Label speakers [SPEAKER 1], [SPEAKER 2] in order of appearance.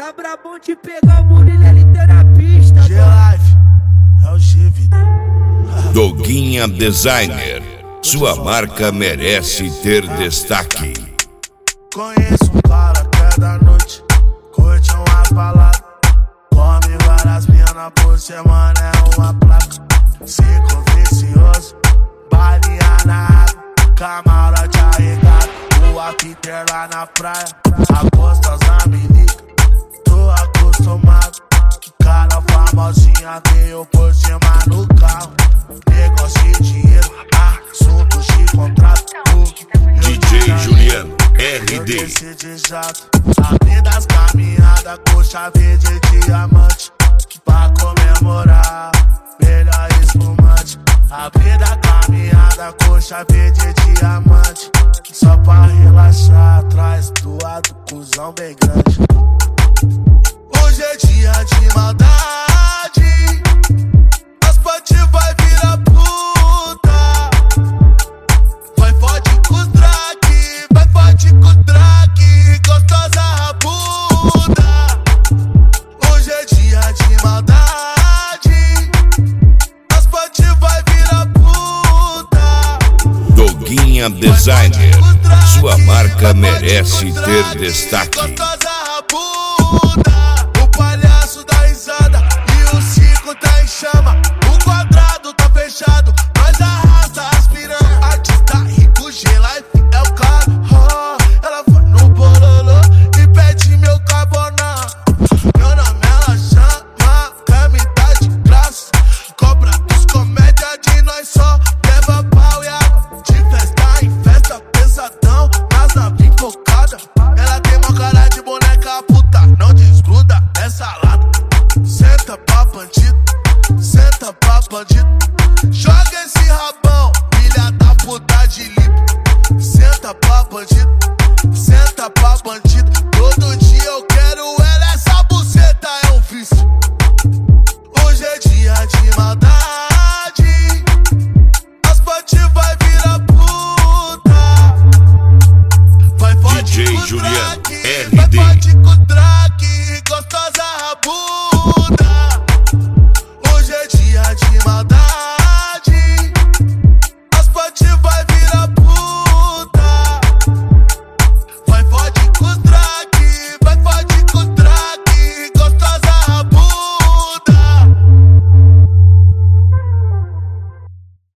[SPEAKER 1] Tá brabão de pegar o Murilo ali na pista.
[SPEAKER 2] G-Life, é o G-Vida.
[SPEAKER 3] Doguinha Designer, sua marca merece ter destaque.
[SPEAKER 2] Conheço um cara que é da noite, curte umas baladas, come várias minas por semana, é uma placa. Ciclo vicioso, balinha na água, camarote arregado, o Peter lá na praia, a gostosa me liga, tô acostumado. Cara famosinha veio por cima no carro, negócio de dinheiro, assuntos de contrato.
[SPEAKER 3] DJ Juliano RD.
[SPEAKER 2] Abri das caminhadas com chave de diamante, pra comemorar, melhor espumante. Abri da caminhada com chave de diamante, só pra relaxar, atrás do lado, cuzão bem grande. Hoje é dia de maldade, as pati vai virar puta. Vai fode com os drag, vai fode com o drag, gostosa rabuda. Hoje é dia de maldade, as pati vai virar puta.
[SPEAKER 3] Doguinha Designer, sua marca merece ter destaque.
[SPEAKER 2] Gostosa rabuda. O palhaço dá risada e o circo tá em chama. O quadrado tá fechado, nós arrasta as piranha. Artista rico, G-Life é o cara. Ela vai no bololô e pede meu carboná. Meu nome ela chama, quer me dar de graça. Cobra dos comédia de nós só leva pau e água. De festa em festa, pesadão, nas naves focadas. Ela tem uma cara de boneca puta, não desgruda essa lata. Senta pra bandido, senta pra bandido. Joga esse rabão, filha da puta de lipo. Senta pra bandido, senta pra bandido. Todo dia eu quero ela, essa buceta é um vício. Hoje é dia de maldade, as pati vai virar puta. Vai fode
[SPEAKER 3] DJ
[SPEAKER 2] com o
[SPEAKER 3] Juliano
[SPEAKER 2] drag,
[SPEAKER 3] RD.
[SPEAKER 2] vai fode com o drag, gostosa rabuda.